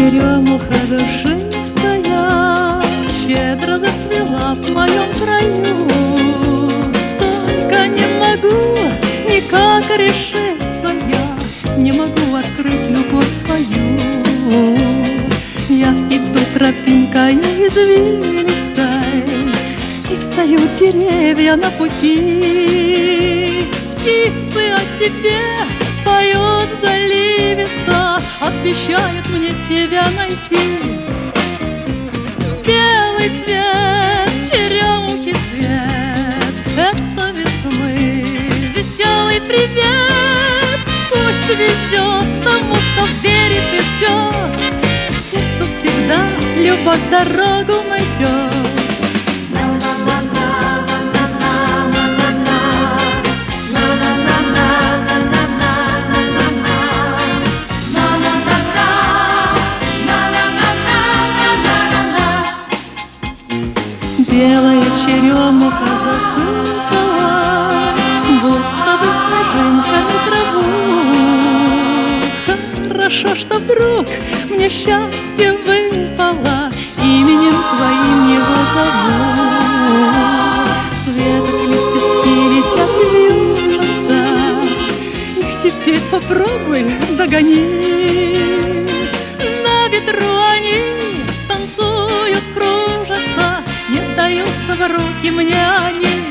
черемуха душистая щедро зацвела в моем краю. Только не могу никак решиться я, не могу открыть любовь свою. Я иду тропинкой извилистой, и встают деревья на пути. Птицы о тебе поют заливисто, обещают мне тебя найти. Белый цвет, черемухи цвет, это весны веселый привет. Пусть везет тому, кто верит и ждет, к сердцу всегда любовь дорогу найдет. Белая черемуха засыпала, будто бы снежинками траву. Хорошо, что вдруг мне счастье выпало, именем твоим его зовут. Светок лепестки летят, вьюжатся, их теперь попробуй догони. На ветру они танцуют, кружатся, не даются в руки мне они.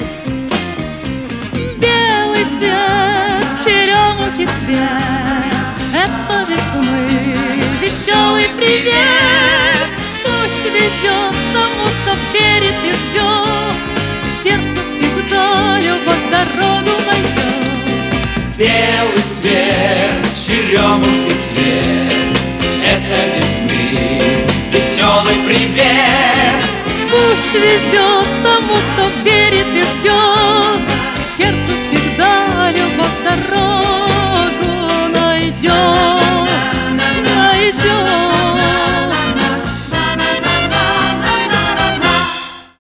Белый цвет, черемухи цвет, это весны веселый привет. Пусть везет тому, кто верит и ждет, к сердцу всегда любовь дорогу найдет. Белый цвет, черемухи цвет, это весны веселый привет. Пусть везет тому, кто верит